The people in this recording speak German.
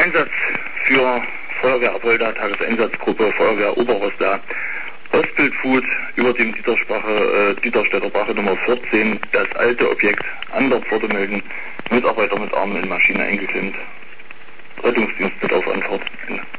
Einsatz für Feuerwehr Apolda, Tageseinsatzgruppe Feuerwehr Oberhosda. Ostbildfood über dem Dieterstädter Brache Nummer 14, das alte Objekt an der Pforte melden, Mitarbeiter mit Armen in Maschine eingeklemmt. Rettungsdienst mit auf Antwort. Ende.